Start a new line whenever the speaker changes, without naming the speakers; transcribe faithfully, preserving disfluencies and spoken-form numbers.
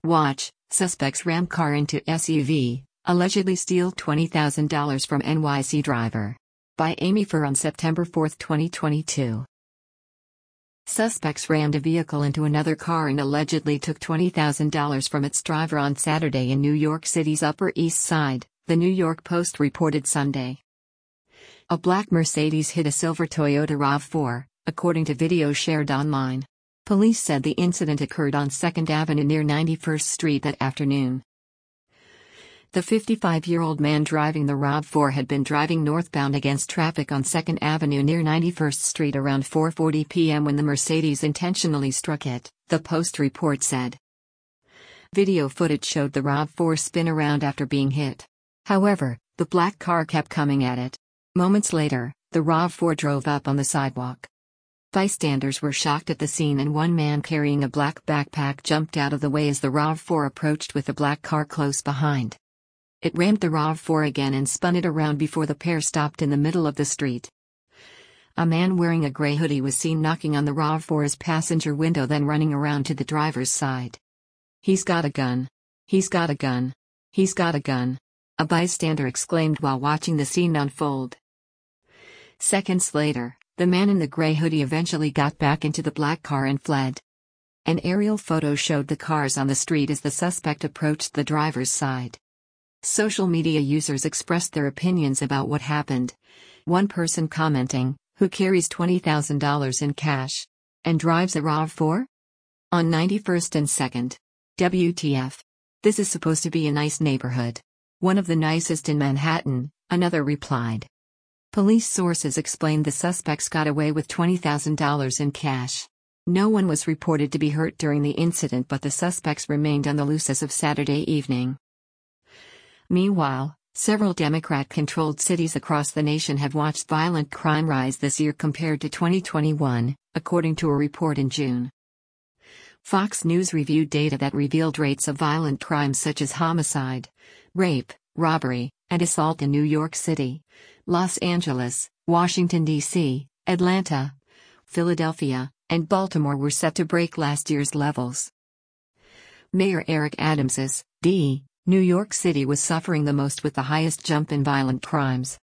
Watch, suspects ram car into S U V, allegedly steal twenty thousand dollars from N Y C driver. By Amy Furr on September fourth, twenty twenty-two. Suspects rammed a vehicle into another car and allegedly took twenty thousand dollars from its driver on Saturday in New York City's Upper East Side, the New York Post reported Sunday. A black Mercedes hit a silver Toyota RAV four, according to video shared online. Police said the incident occurred on second Avenue near ninety-first Street that afternoon. The fifty-five-year-old man driving the RAV four had been driving northbound against traffic on second Avenue near ninety-first Street around four forty p m when the Mercedes intentionally struck it, the Post report said. Video footage showed the RAV four spin around after being hit. However, the black car kept coming at it. Moments later, the RAV four drove up on the sidewalk. Bystanders were shocked at the scene and one man carrying a black backpack jumped out of the way as the RAV four approached with the black car close behind. It rammed the RAV four again and spun it around before the pair stopped in the middle of the street. A man wearing a gray hoodie was seen knocking on the RAV four's passenger window, then running around to the driver's side. "He's got a gun. He's got a gun. He's got a gun," a bystander exclaimed while watching the scene unfold. Seconds later, the man in the gray hoodie eventually got back into the black car and fled. An aerial photo showed the cars on the street as the suspect approached the driver's side. Social media users expressed their opinions about what happened. One person commenting, "Who carries twenty thousand dollars in cash and drives a RAV four? On ninety-first and second. W T F. This is supposed to be a nice neighborhood. One of the nicest in Manhattan," another replied. Police sources explained the suspects got away with twenty thousand dollars in cash. No one was reported to be hurt during the incident, but the suspects remained on the loose as of Saturday evening. Meanwhile, several Democrat-controlled cities across the nation have watched violent crime rise this year compared to twenty twenty-one, according to a report in June. Fox News reviewed data that revealed rates of violent crimes such as homicide, rape, robbery, and assault in New York City, Los Angeles, Washington, D C, Atlanta, Philadelphia, and Baltimore were set to break last year's levels. Mayor Eric Adams's D. New York City was suffering the most with the highest jump in violent crimes.